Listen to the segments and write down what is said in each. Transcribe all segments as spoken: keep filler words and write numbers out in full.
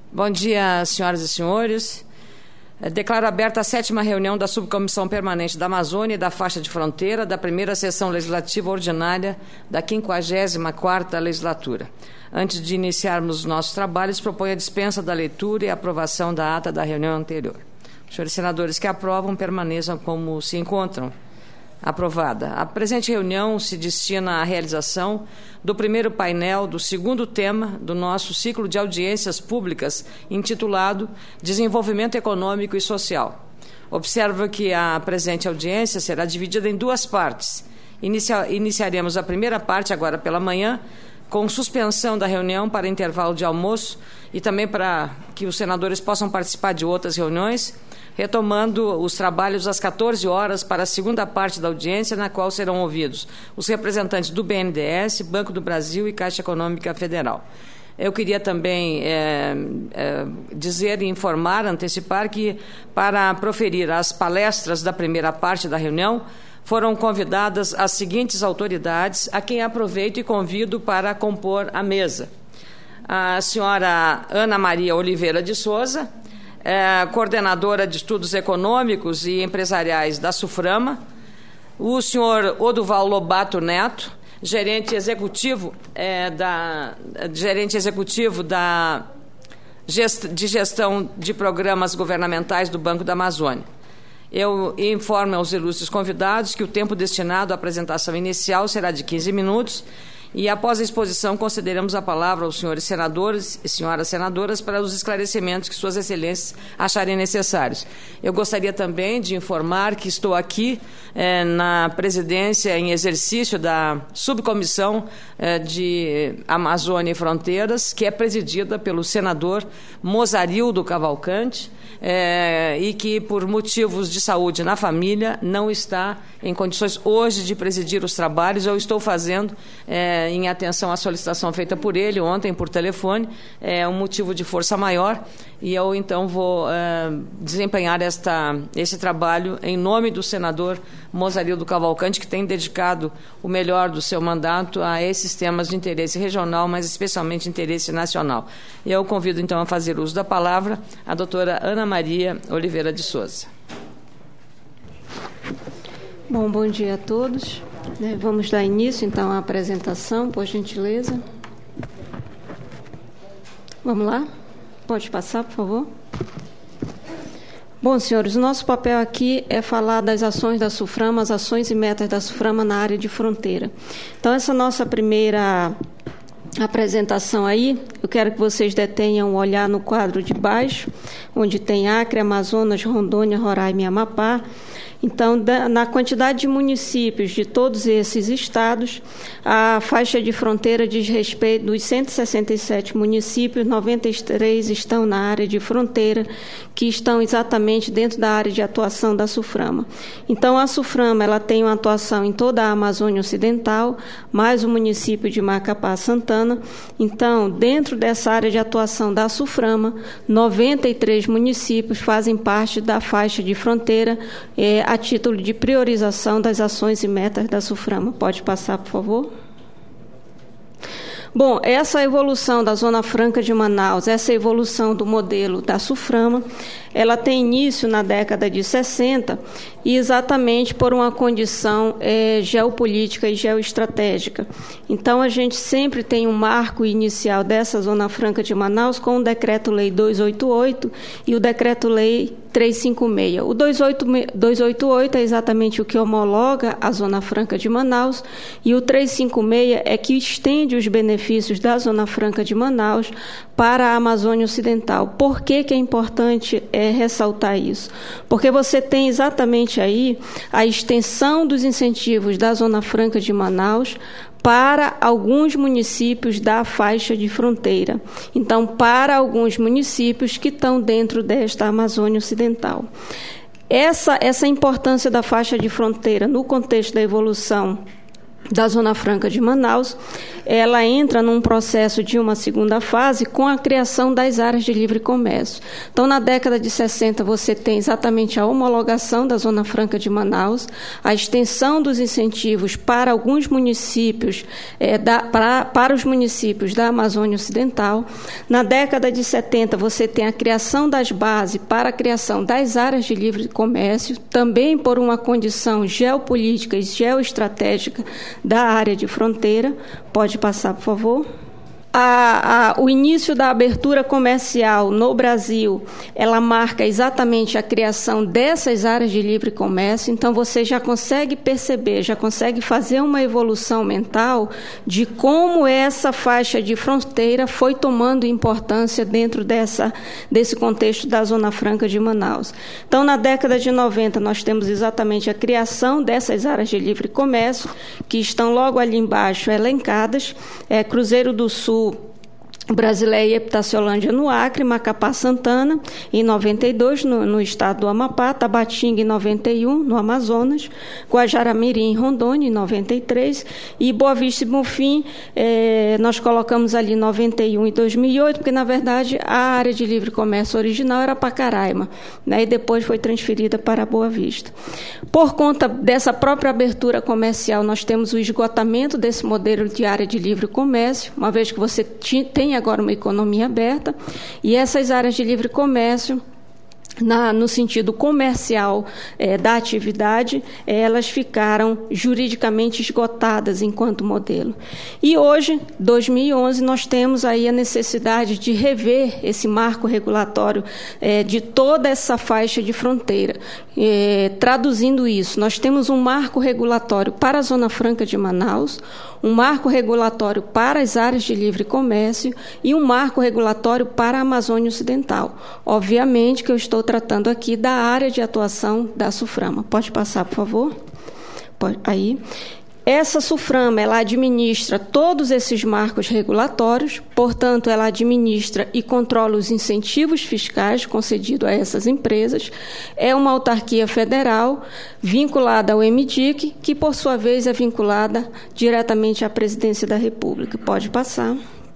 Bom dia, senhoras e senhores. Declaro aberta a sétima reunião da Subcomissão Permanente da Amazônia e da Faixa de Fronteira da primeira sessão legislativa ordinária da quinquagésima quarta legislatura. Antes de iniciarmos nossos trabalhos, proponho a dispensa da leitura e a aprovação da ata da reunião anterior. Os senhores senadores que aprovam permaneçam como se encontram. Aprovada. A presente reunião se destina à realização do primeiro painel do segundo tema do nosso ciclo de audiências públicas, intitulado Desenvolvimento Econômico e Social. Observo que a presente audiência será dividida em duas partes. Inicia, iniciaremos a primeira parte agora pela manhã, com suspensão da reunião para intervalo de almoço e também para que os senadores possam participar de outras reuniões, retomando os trabalhos às quatorze horas para a segunda parte da audiência, na qual serão ouvidos os representantes do B N D E S, Banco do Brasil e Caixa Econômica Federal. Eu queria também é, é, dizer e informar, antecipar que, para proferir as palestras da primeira parte da reunião, foram convidadas as seguintes autoridades, a quem aproveito e convido para compor a mesa. A senhora Ana Maria Oliveira de Souza, É, coordenadora de Estudos Econômicos e Empresariais da SUFRAMA, o senhor Oduval Lobato Neto, gerente executivo, é, da, gerente executivo da gest, de gestão de programas governamentais do Banco da Amazônia. Eu informo aos ilustres convidados que o tempo destinado à apresentação inicial será de quinze minutos, e após a exposição concederemos a palavra aos senhores senadores e senhoras senadoras para os esclarecimentos que suas excelências acharem necessários. Eu gostaria também de informar que estou aqui eh, na presidência em exercício da Subcomissão eh, de Amazônia e Fronteiras, que é presidida pelo senador Mozarildo Cavalcante, É, e que, por motivos de saúde na família, não está em condições hoje de presidir os trabalhos. Eu estou fazendo, é, em atenção à solicitação feita por ele ontem por telefone, é um motivo de força maior, e eu então vou é, desempenhar esta, esse trabalho em nome do senador Mozarildo Cavalcante, que tem dedicado o melhor do seu mandato a esses temas de interesse regional, mas especialmente de interesse nacional. Eu convido então a fazer uso da palavra a doutora Ana Maria Oliveira de Souza. Bom, bom dia a todos. Vamos dar início, então, à apresentação, por gentileza. Vamos lá? Pode passar, por favor. Bom, senhores, o nosso papel aqui é falar das ações da SUFRAMA, as ações e metas da SUFRAMA na área de fronteira. Então, essa nossa primeira apresentação aí, eu quero que vocês detenham um olhar no quadro de baixo, onde tem Acre, Amazonas, Rondônia, Roraima e Amapá. Então, na quantidade de municípios de todos esses estados, a faixa de fronteira diz respeito dos cento e sessenta e sete municípios, noventa e três estão na área de fronteira, que estão exatamente dentro da área de atuação da SUFRAMA. Então, a SUFRAMA ela tem uma atuação em toda a Amazônia Ocidental, mais o município de Macapá, Santana. Então, dentro dessa área de atuação da SUFRAMA, noventa e três municípios fazem parte da faixa de fronteira, é, a título de priorização das ações e metas da SUFRAMA. Pode passar, por favor. Bom, essa evolução da Zona Franca de Manaus, essa evolução do modelo da SUFRAMA, ela tem início na década de sessenta, e exatamente por uma condição é, geopolítica e geoestratégica. Então, a gente sempre tem um marco inicial dessa Zona Franca de Manaus com o Decreto-Lei duzentos e oitenta e oito e o Decreto-Lei trezentos e cinquenta e seis. O duzentos e oitenta e oito é exatamente o que homologa a Zona Franca de Manaus, e o trezentos e cinquenta e seis é que estende os benefícios da Zona Franca de Manaus para a Amazônia Ocidental. Por que que é importante é, ressaltar isso? Porque você tem exatamente aí a extensão dos incentivos da Zona Franca de Manaus para alguns municípios da faixa de fronteira. Então, para alguns municípios que estão dentro desta Amazônia Ocidental. Essa, essa importância da faixa de fronteira no contexto da evolução da Zona Franca de Manaus, ela entra num processo de uma segunda fase com a criação das áreas de livre comércio. Então, na década de sessenta, você tem exatamente a homologação da Zona Franca de Manaus, a extensão dos incentivos para alguns municípios, é, da, para, para os municípios da Amazônia Ocidental. Na década de setenta, você tem a criação das bases para a criação das áreas de livre comércio, também por uma condição geopolítica e geoestratégica da área de fronteira. Pode passar, por favor. A, a, o início da abertura comercial no Brasil, ela marca exatamente a criação dessas áreas de livre comércio. Então, você já consegue perceber, já consegue fazer uma evolução mental de como essa faixa de fronteira foi tomando importância dentro dessa, desse contexto da Zona Franca de Manaus. Então, na década de noventa, nós temos exatamente a criação dessas áreas de livre comércio, que estão logo ali embaixo elencadas, é, Cruzeiro do Sul, Brasileia e Epitaciolândia no Acre, Macapá, Santana, em noventa e dois, no, no estado do Amapá, Tabatinga, em noventa e um, no Amazonas, Guajará-Mirim, em Rondônia, em noventa e três, e Boa Vista e Bonfim, eh, nós colocamos ali noventa e um e dois mil e oito, porque, na verdade, a área de livre comércio original era Pacaraima, né, e depois foi transferida para Boa Vista. Por conta dessa própria abertura comercial, nós temos o esgotamento desse modelo de área de livre comércio, uma vez que você tem agora uma economia aberta, e essas áreas de livre comércio, na, no sentido comercial é, da atividade, elas ficaram juridicamente esgotadas enquanto modelo. E hoje, dois mil e onze, nós temos aí a necessidade de rever esse marco regulatório é, de toda essa faixa de fronteira. É, traduzindo isso, nós temos um marco regulatório para a Zona Franca de Manaus, um marco regulatório para as áreas de livre comércio e um marco regulatório para a Amazônia Ocidental. Obviamente que eu estou tratando aqui da área de atuação da SUFRAMA. Pode passar, por favor? Pode, aí. Essa SUFRAMA, ela administra todos esses marcos regulatórios, portanto, ela administra e controla os incentivos fiscais concedidos a essas empresas. É uma autarquia federal vinculada ao M D I C, que, por sua vez, é vinculada diretamente à Presidência da República. Pode passar.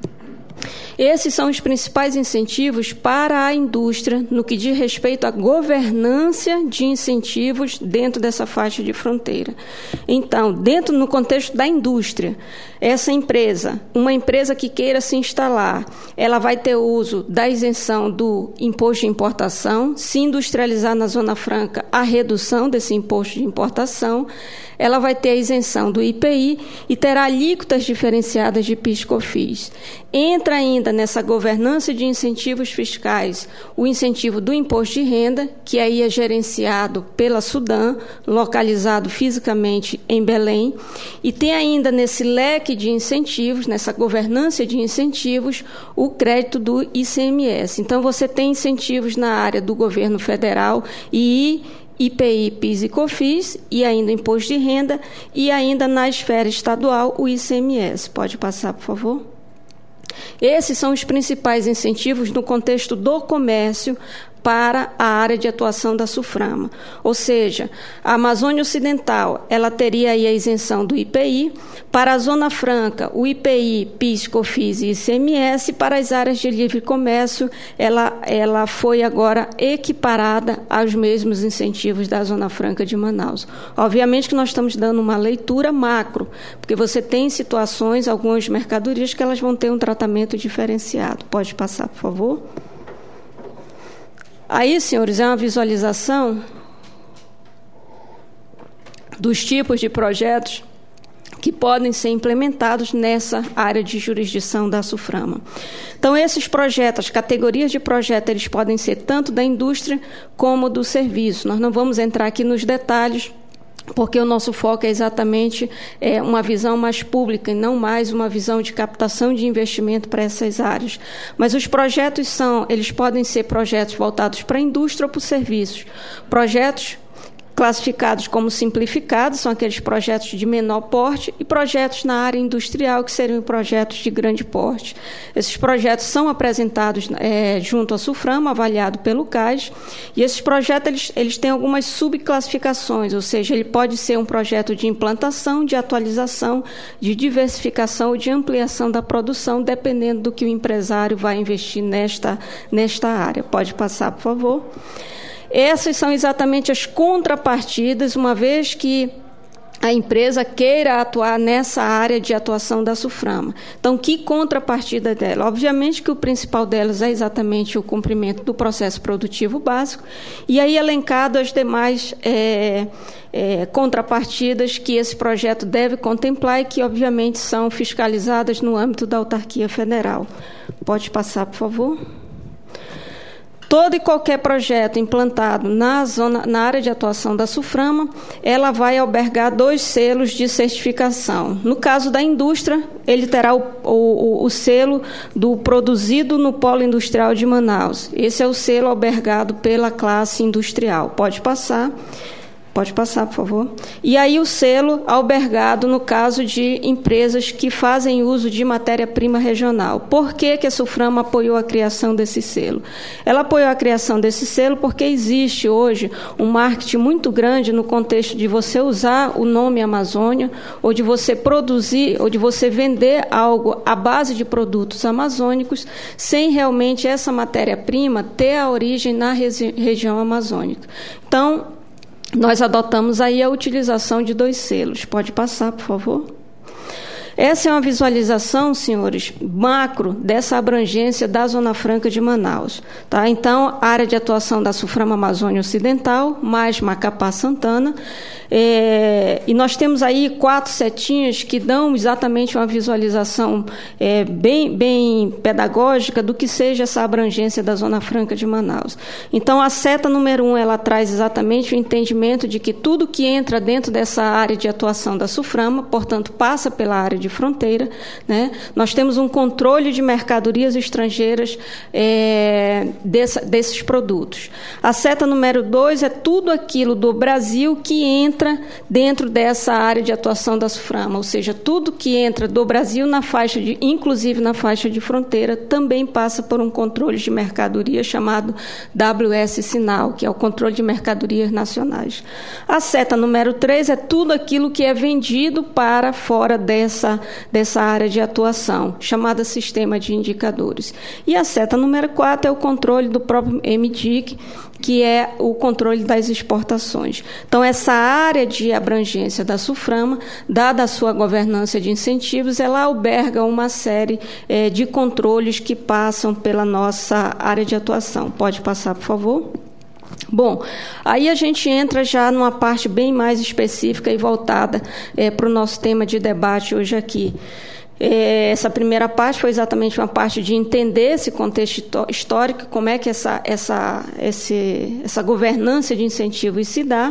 Esses são os principais incentivos para a indústria no que diz respeito à governança de incentivos dentro dessa faixa de fronteira. Então, dentro no contexto da indústria, essa empresa, uma empresa que queira se instalar, ela vai ter uso da isenção do imposto de importação, se industrializar na Zona Franca, a redução desse imposto de importação, ela vai ter a isenção do I P I e terá alíquotas diferenciadas de PIS e COFINS. Entra ainda nessa governança de incentivos fiscais o incentivo do imposto de renda, que aí é gerenciado pela Sudam, localizado fisicamente em Belém, e tem ainda nesse leque de incentivos, nessa governança de incentivos, o crédito do I C M S. Então, você tem incentivos na área do governo federal e I P I, PIS e COFINS, e ainda imposto de renda, e ainda na esfera estadual o I C M S. Pode passar, por favor? Esses são os principais incentivos no contexto do comércio para a área de atuação da SUFRAMA. Ou seja, a Amazônia Ocidental, ela teria aí a isenção do I P I, para a Zona Franca, o I P I, PIS, COFINS e I C M S, para as áreas de livre comércio, ela, ela foi agora equiparada aos mesmos incentivos da Zona Franca de Manaus. Obviamente que nós estamos dando uma leitura macro, porque você tem situações, algumas mercadorias, que elas vão ter um tratamento diferenciado. Pode passar, por favor? Aí, senhores, é uma visualização dos tipos de projetos que podem ser implementados nessa área de jurisdição da SUFRAMA. Então, esses projetos, as categorias de projeto, eles podem ser tanto da indústria como do serviço. Nós não vamos entrar aqui nos detalhes, porque o nosso foco é exatamente é, uma visão mais pública e não mais uma visão de captação de investimento para essas áreas. Mas os projetos são, eles podem ser projetos voltados para a indústria ou para os serviços. Projetos classificados como simplificados, são aqueles projetos de menor porte, e projetos na área industrial, que seriam projetos de grande porte. Esses projetos são apresentados é, junto à SUFRAMA, avaliado pelo C A S, e esses projetos eles, eles têm algumas subclassificações, ou seja, ele pode ser um projeto de implantação, de atualização, de diversificação ou de ampliação da produção, dependendo do que o empresário vai investir nesta, nesta área. Pode passar, por favor. Essas são exatamente as contrapartidas, uma vez que a empresa queira atuar nessa área de atuação da SUFRAMA. Então, que contrapartida dela? Obviamente que o principal delas é exatamente o cumprimento do processo produtivo básico, e aí elencado as demais é, é, contrapartidas que esse projeto deve contemplar e que, obviamente, são fiscalizadas no âmbito da autarquia federal. Pode passar, por favor. Todo e qualquer projeto implantado na, zona, na área de atuação da SUFRAMA, ela vai albergar dois selos de certificação. No caso da indústria, ele terá o, o, o selo do produzido no Polo Industrial de Manaus. Esse é o selo albergado pela classe industrial. Pode passar. Pode passar, por favor. E aí o selo albergado no caso de empresas que fazem uso de matéria-prima regional. Por que que a SUFRAMA apoiou a criação desse selo? Ela apoiou a criação desse selo porque existe hoje um marketing muito grande no contexto de você usar o nome Amazônia, ou de você produzir, ou de você vender algo à base de produtos amazônicos, sem realmente essa matéria-prima ter a origem na regi- região amazônica. Então, nós adotamos aí a utilização de dois selos. Pode passar, por favor. Essa é uma visualização, senhores, macro dessa abrangência da Zona Franca de Manaus. Tá? Então, a área de atuação da SUFRAMA Amazônia Ocidental, mais Macapá Santana, é, e nós temos aí quatro setinhas que dão exatamente uma visualização é, bem, bem pedagógica do que seja essa abrangência da Zona Franca de Manaus. Então, a seta número um, ela traz exatamente o entendimento de que tudo que entra dentro dessa área de atuação da SUFRAMA, portanto, passa pela área de fronteira, né? Nós temos um controle de mercadorias estrangeiras é, dessa, desses produtos. A seta número dois é tudo aquilo do Brasil que entra dentro dessa área de atuação da SUFRAMA, ou seja, tudo que entra do Brasil na faixa de, inclusive na faixa de fronteira, também passa por um controle de mercadoria chamado W S Sinal, que é o controle de mercadorias nacionais. A seta número três é tudo aquilo que é vendido para fora dessa, dessa área de atuação, chamada sistema de indicadores. E a seta número quatro é o controle do próprio M D I C, que é o controle das exportações. Então, essa área de abrangência da SUFRAMA, dada a sua governança de incentivos, ela alberga uma série eh, de controles que passam pela nossa área de atuação. Pode passar, por favor? Bom, aí a gente entra já numa parte bem mais específica e voltada eh, para o nosso tema de debate hoje aqui. Essa primeira parte foi exatamente uma parte de entender esse contexto histórico, como é que essa, essa, esse, essa governança de incentivos se dá.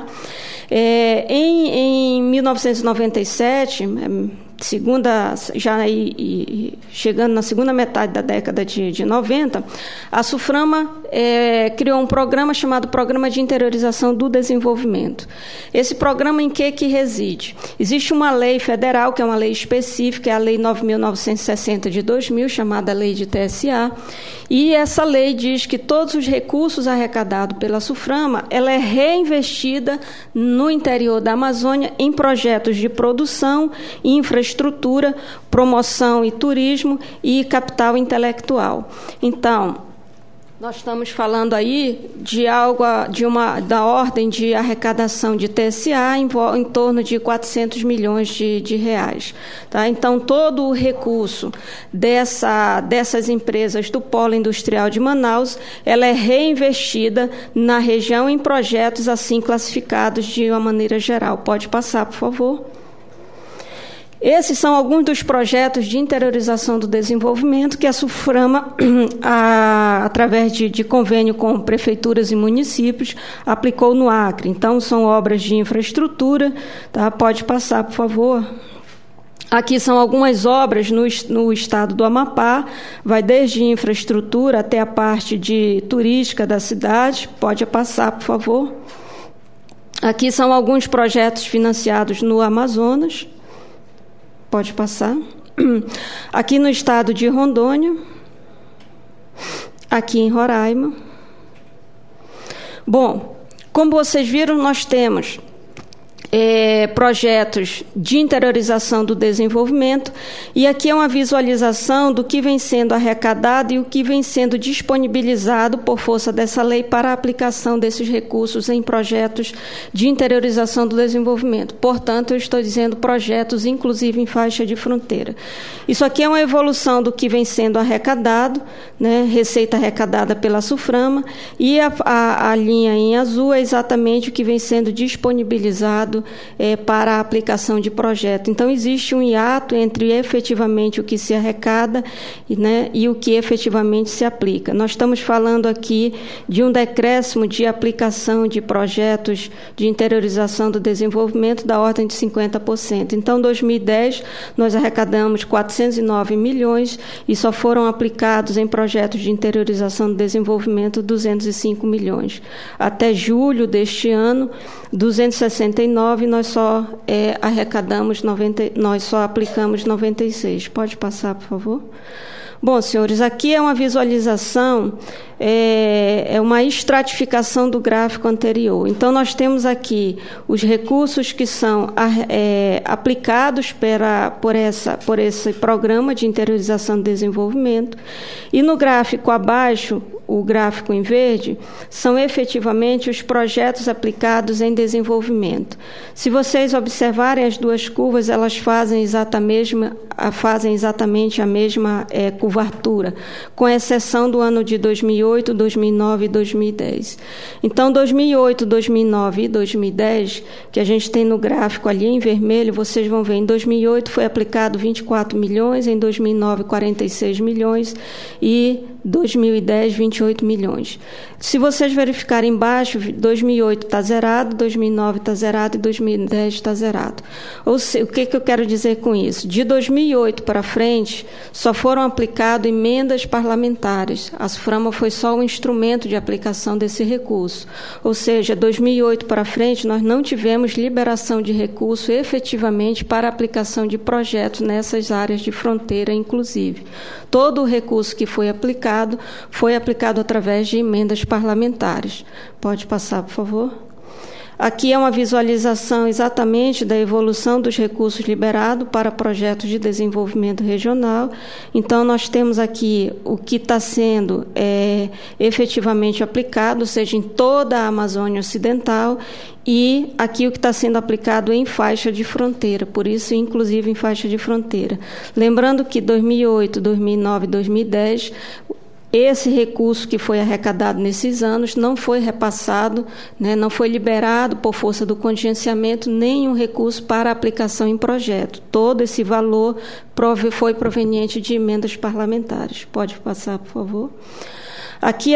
É, em, em mil novecentos e noventa e sete, segunda, já aí, e, chegando na segunda metade da década de, de noventa, a SUFRAMA é, criou um programa chamado Programa de Interiorização do Desenvolvimento. Esse programa em que que reside? Existe uma lei federal, que é uma lei específica, é a Lei nove mil novecentos e sessenta de dois mil, chamada Lei de T S A, e essa lei diz que todos os recursos arrecadados pela SUFRAMA, ela é reinvestida no interior da Amazônia em projetos de produção, infraestrutura, promoção e turismo e capital intelectual. Então, nós estamos falando aí de algo, de uma, da ordem de arrecadação de T S A em, em torno de quatrocentos milhões de, de reais. Tá? Então, todo o recurso dessa, dessas empresas do Polo Industrial de Manaus, ela é reinvestida na região em projetos assim classificados de uma maneira geral. Pode passar, por favor. Esses são alguns dos projetos de interiorização do desenvolvimento que a SUFRAMA, a, através de, de convênio com prefeituras e municípios, aplicou no Acre. Então, são obras de infraestrutura. Tá? Pode passar, por favor. Aqui são algumas obras no, no estado do Amapá, vai desde infraestrutura até a parte de turística da cidade. Pode passar, por favor. Aqui são alguns projetos financiados no Amazonas. Pode passar. Aqui no estado de Rondônia. Aqui em Roraima. Bom, como vocês viram, nós temos É, projetos de interiorização do desenvolvimento, e aqui é uma visualização do que vem sendo arrecadado e o que vem sendo disponibilizado por força dessa lei para a aplicação desses recursos em projetos de interiorização do desenvolvimento. Portanto, eu estou dizendo projetos, inclusive em faixa de fronteira. Isso aqui é uma evolução do que vem sendo arrecadado, né, receita arrecadada pela SUFRAMA, e a, a, a linha em azul é exatamente o que vem sendo disponibilizado É, para a aplicação de projeto. Então, existe um hiato entre efetivamente o que se arrecada e, né, e o que efetivamente se aplica. Nós estamos falando aqui de um decréscimo de aplicação de projetos de interiorização do desenvolvimento da ordem de cinquenta por cento. Então, em dois mil e dez, nós arrecadamos quatrocentos e nove milhões e só foram aplicados em projetos de interiorização do desenvolvimento duzentos e cinco milhões. Até julho deste ano, duzentos e sessenta e nove, nós só é, arrecadamos noventa, nós só aplicamos noventa e seis. Pode passar, por favor? Bom, senhores, aqui é uma visualização, é, é uma estratificação do gráfico anterior. Então, nós temos aqui os recursos que são é, aplicados pela, por, essa, por esse programa de interiorização do desenvolvimento, e no gráfico abaixo, o gráfico em verde, são efetivamente os projetos aplicados em desenvolvimento. Se vocês observarem as duas curvas, elas fazem, exata mesma, fazem exatamente a mesma é, curvatura, com exceção do ano de dois mil e oito, dois mil e nove e dois mil e dez. Então, dois mil e oito, dois mil e nove e dois mil e dez, que a gente tem no gráfico ali em vermelho, vocês vão ver, em dois mil e oito foi aplicado vinte e quatro milhões, em dois mil e nove, quarenta e seis milhões, e dois mil e dez, vinte e oito milhões. Se vocês verificarem embaixo, dois mil e oito está zerado, dois mil e nove está zerado e dois mil e dez está zerado. Ou seja, o que, que eu quero dizer com isso? De dois mil e oito para frente, só foram aplicadas emendas parlamentares. A SUFRAMA foi só um instrumento de aplicação desse recurso. Ou seja, dois mil e oito para frente, nós não tivemos liberação de recurso efetivamente para a aplicação de projetos nessas áreas de fronteira, inclusive. Todo o recurso que foi aplicado, foi aplicado através de emendas parlamentares. Pode passar, por favor? Aqui é uma visualização exatamente da evolução dos recursos liberados para projetos de desenvolvimento regional. Então, nós temos aqui o que está sendo é, efetivamente aplicado, seja em toda a Amazônia Ocidental, e aqui o que está sendo aplicado em faixa de fronteira, por isso, inclusive, em faixa de fronteira. Lembrando que dois mil e oito, dois mil e nove e dois mil e dez... esse recurso que foi arrecadado nesses anos não foi repassado, né, não foi liberado por força do contingenciamento nenhum recurso para aplicação em projeto. Todo esse valor foi proveniente de emendas parlamentares. Pode passar, por favor? Aqui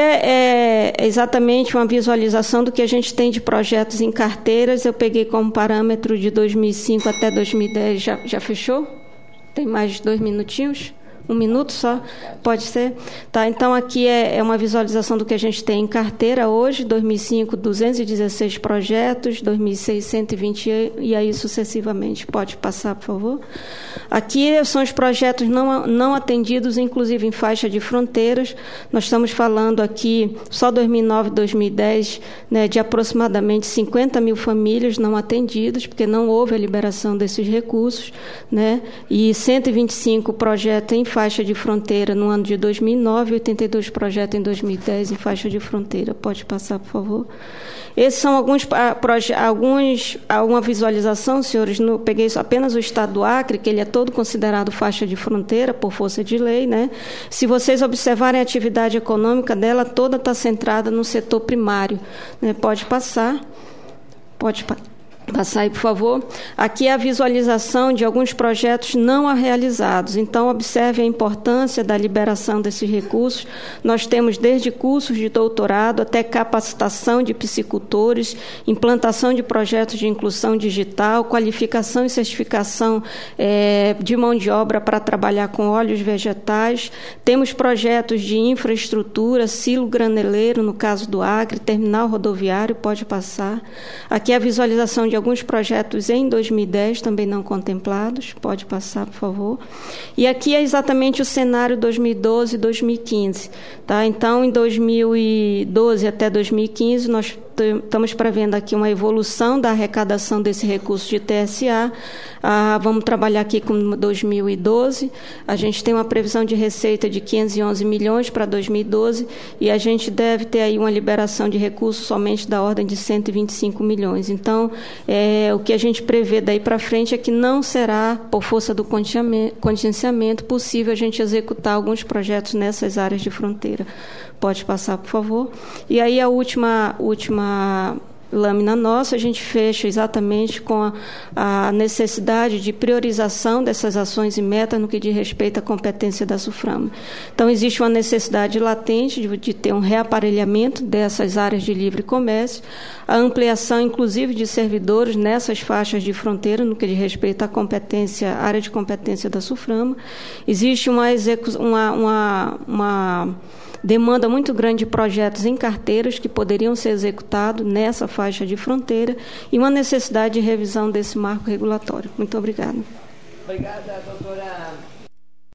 é, é exatamente uma visualização do que a gente tem de projetos em carteiras. Eu peguei como parâmetro de dois mil e cinco até dois mil e dez. Já, já fechou? Tem mais dois minutinhos? Um minuto só? Pode ser? Tá, então, aqui é, é uma visualização do que a gente tem em carteira hoje. dois mil e cinco, duzentos e dezesseis projetos, dois mil e seis, cento e vinte e aí sucessivamente. Pode passar, por favor? Aqui são os projetos não, não atendidos, inclusive em faixa de fronteiras. Nós estamos falando aqui, só dois mil e nove, dois mil e dez, né, de aproximadamente cinquenta mil famílias não atendidas, porque não houve a liberação desses recursos, né, e cento e vinte e cinco projetos em faixa de fronteira no ano de dois mil e nove, oitenta e dois projetos em dois mil e dez em faixa de fronteira. Pode passar, por favor? Esses são alguns, alguns alguma visualização, senhores, no, peguei apenas o estado do Acre, que ele é todo considerado faixa de fronteira por força de lei, né? Se vocês observarem a atividade econômica dela, toda está centrada no setor primário, né? Pode passar. Pode passar. Passar aí, por favor. Aqui é a visualização de alguns projetos não realizados. Então, observe a importância da liberação desses recursos. Nós temos desde cursos de doutorado até capacitação de psicultores, implantação de projetos de inclusão digital, qualificação e certificação é, de mão de obra para trabalhar com óleos vegetais. Temos projetos de infraestrutura, silo graneleiro, no caso do Acre, terminal rodoviário, pode passar. Aqui é a visualização de alguns projetos em dois mil e dez, também não contemplados. Pode passar, por favor. E aqui é exatamente o cenário dois mil e doze e dois mil e quinze. Tá? Então, em dois mil e doze até dois mil e quinze, nós estamos prevendo aqui uma evolução da arrecadação desse recurso de T S A. Ah, vamos trabalhar aqui com dois mil e doze. A gente tem uma previsão de receita de quinhentos e onze milhões para dois mil e doze e a gente deve ter aí uma liberação de recursos somente da ordem de cento e vinte e cinco milhões. Então, é, o que a gente prevê daí para frente é que não será, por força do contingenciamento, possível a gente executar alguns projetos nessas áreas de fronteira. Pode passar, por favor. E aí a última, última lâmina nossa, a gente fecha exatamente com a, a necessidade de priorização dessas ações e metas no que diz respeito à competência da SUFRAMA. Então, existe uma necessidade latente de, de ter um reaparelhamento dessas áreas de livre comércio, a ampliação, inclusive, de servidores nessas faixas de fronteira, no que diz respeito à competência, área de competência da SUFRAMA. Existe uma, execu- uma, uma, uma demanda muito grande de projetos em carteiras que poderiam ser executados nessa faixa de fronteira e uma necessidade de revisão desse marco regulatório. Muito obrigada. Obrigada, doutora